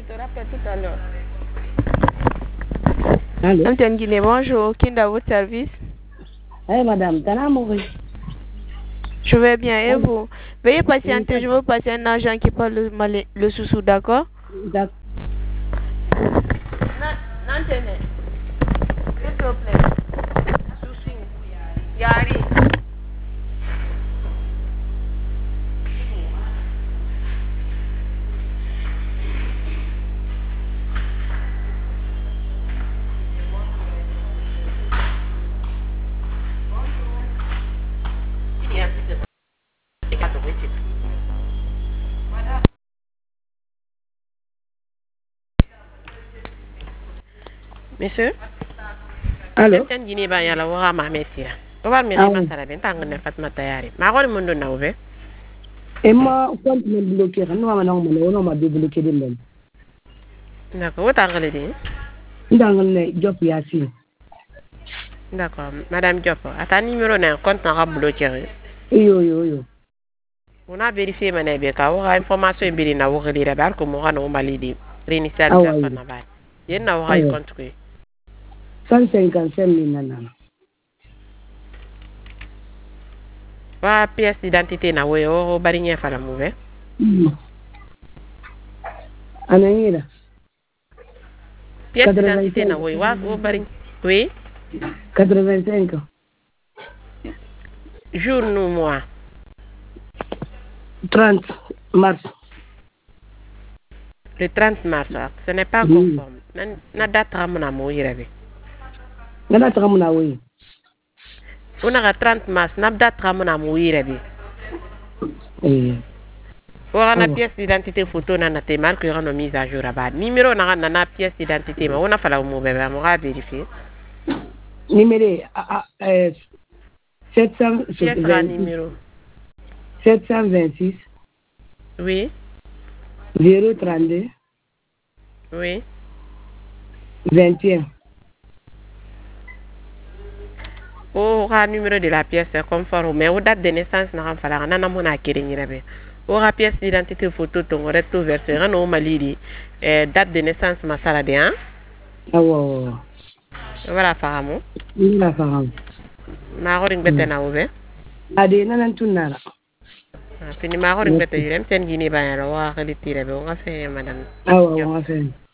te rappelle tout à l'heure. Allô? Antenne Guinée, bonjour. Kinda, votre service? Eh, madame, t'en as mouru? Je vais bien, et vous? Veuillez patienter, je veux passer un agent qui parle le sous-sous, d'accord? D'accord. N'entendez. S'il te plaît. Sous-sous. Yari. Monsieur? Allô? Antenne Guinée, ba yala wara ma metira. Oba mi rima sara ben tang ne Fatma Tayari. Ma gori mundo na ube. Et moi, quand tu m'as bloqué, on m'a débloqué des mails. D'accord, où t'as dit? Dans le job, il y a si. D'accord, Madame Diop, à ta numéro d'un compte n'a pas bloqué. Yo. On a vérifié mon béka, on a information bien na wori de bar ko mo no malidi. Ah Réinitialisation na ba. Yen na wori compte ko. 155 000 nanana. Wa pièce d'identité na we o bari nya fala mu be. Anangira. Pièce d'identité na we wa o bari. Oui. 85. Jour nous mois. 30 mars. Le 30 mars, ce n'est pas conforme. Na date ramona mo yirebe. Na date ramona oui. On a 30 mars, na date ramona mo yirebe. On a pièce d'identité photo na te marque on a mise à jour là-bas. Numéro na pièce d'identité mais on a fallu mo bébé on va vérifier. Numéro 726. Oui. 032. Oui. 21. Au numéro de la pièce conforme mais au date de naissance na fala na mon akiri nyirabe. Au pièce d'identité photo ton recto verso no malidi date de naissance masala de hein. Awo. Voilà fahamo. Ina faham. Ma goring bete na ube. Ade nanan tunara. Fini ma goring bete yirem sen gini ba ya wa khali tire be wa fe madame. Awo wa fe.